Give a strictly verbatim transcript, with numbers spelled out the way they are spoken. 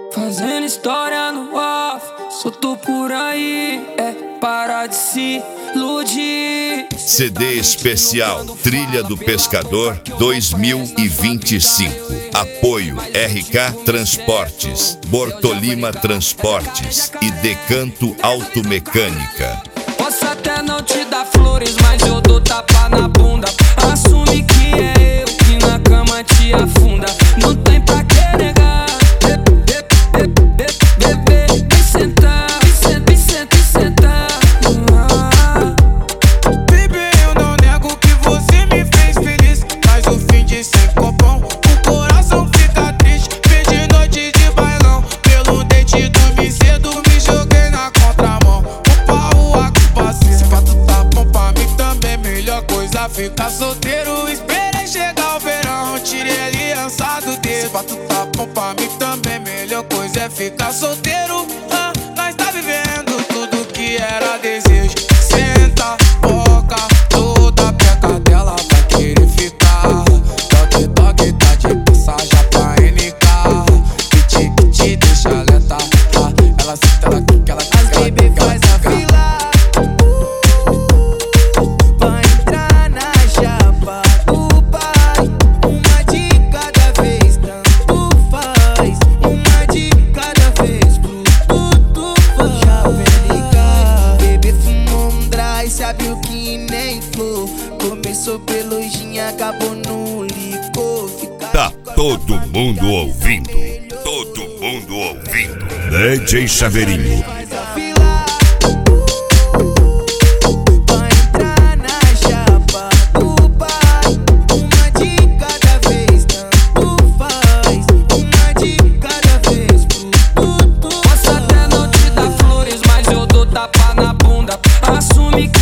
Fazendo história no off, solto por aí, é parar de se iludir. C D especial Trilha do Pescador dois mil e vinte e cinco. Apoio R K Transportes, Bortolima Transportes e Decanto Automecânica. Posso até não te dar flores, mas eu dou tapa na bunda. Assume que é eu que na cama te afunda. Não tem pra que negar. Bebê, vem sentar, vem sentar, vem sentar. Baby, eu não nego que você me fez feliz, mas o fim de sem copão, o coração fica triste. Perdi noite de bailão, pelo dente dormi cedo, me joguei na contramão. O pau, a culpa se pra tu tá bom pra mim também. Melhor coisa ficar solteiro, esperei chegar o verão, tirei a aliança do dedo. Se pra tu tá bom pra mim também, melhor coisa é ficar solteiro. Ah, nós tá vivendo tudo que era desejo. Senta, boca, toda peca dela vai querer ficar. Toque, toque, tá de passagem pra N K. Que te, que te deixa alerta. Ah, ela senta, ela quica, ela quica. As baby faz a fila pra entrar na chapa do pai. Uma de cada vez, tanto faz. Uma de cada vez, pro tudo faz. Já vem ligar, bebê fumou um dry, sabe o que nem flor. Começou pelo gin, acabou no licor. Fica Tá todo mundo ouvindo, todo mundo ouvindo. D J Chaveirinho. faz a fila pra entrar na chapa do pai. Uma de cada vez, tanto faz. Uma de cada vez, pro tudo Posso até não te dar flores, mas eu dou tapa na bunda. Assume que